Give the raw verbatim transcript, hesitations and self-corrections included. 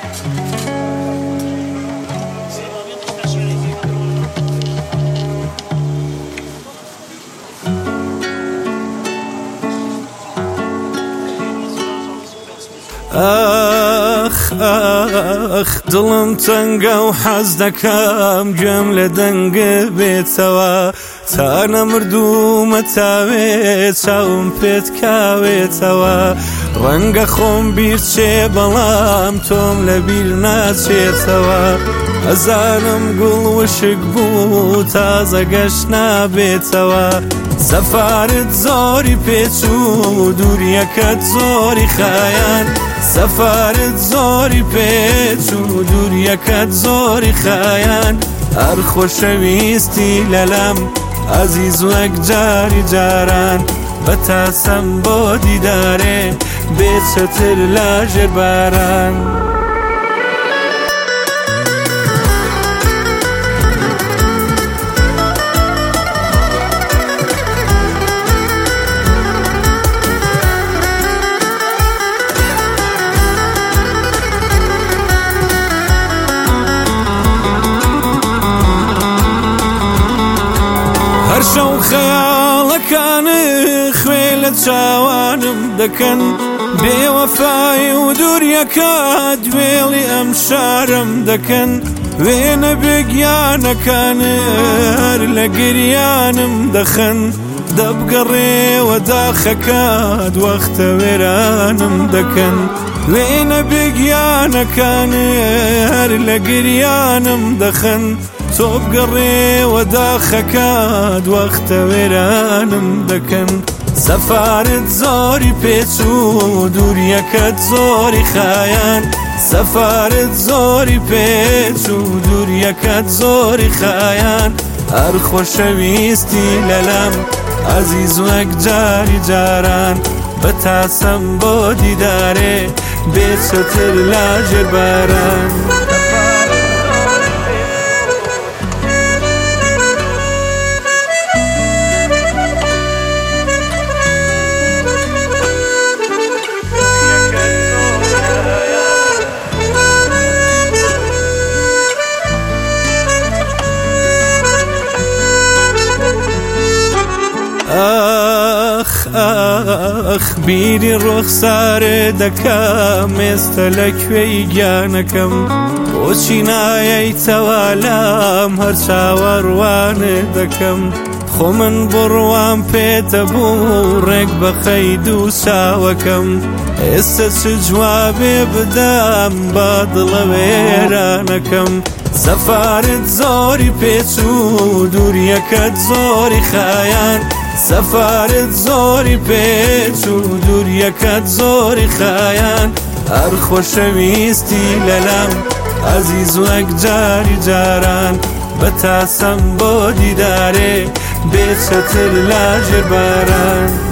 آخ آخ دڵم تەنگە و حەز دەکەم گوێم لە دەنگە بێتەوە تا نەمردوومە تاوێت چاوم پێت کاوێتەوە ڕەنگە خۆم بیرچێ بەڵام تۆم لە بیر ناچێتەوە ئەزانم گوڵ وشک بوو تازە گەشت نابێتەوە سەفارت زۆری پێچوو دووریەکەت زۆری خایان سەفارت زۆری پێچوو دووریەکەت زۆری خایان هەر خۆشەویستی لەلام عەزیز وەک جاری جاران بەتاسەم بۆ دیدارێ بێت چەتر لاژێر باران هەر شەو خەیاڵەکانە خوێ لە چاوانم دەکەن بێوەفای و دووریەکەت وێڵی ئەم شارم دەکەن وێنە بێگیانەکانە هەر لە گریانم دەخەن دەبگەڕێوە داخەکەت وەختە وێرانم دەکەن وێنە بێگیانەکانە هەر لە گریانم دەخەن تۆ بگەڕێوە داخەکەت وەختە وێرانم دەکەن سەفارت زۆری پێچوو دووریەکەت زۆری خایان سەفارت زۆری پێچوو دووریەکەت زۆری خایان هەر خۆشەویستی لەلام عەزیز وەک جاری جاران بەتاسەم بۆ دیدارێ بێت چەتر لاژێر باران ئاخ ئاخ بیری ڕوخسارێ دەکەم ئێستا لەکوێی گیانەکەم بۆچی نایەیتەوە لام هەر چاوەڕوانێ دەکەم خۆ من بڕوام پێتە بوو ڕێک بەخەی دوو چاوەکەم ئێستا چ جوابێ بدەم با دڵە وێرانەکەم سەفارت زۆری پێچوو دووریەکەت زۆری خایان سەفارت زۆری پێچوو دووریەکەت زۆری خایان هەر خۆشەویستی لەلام عەزیز وەک جاری جاران بەتاسەم بۆ دیدارێ بێت چەتر لاژێر باران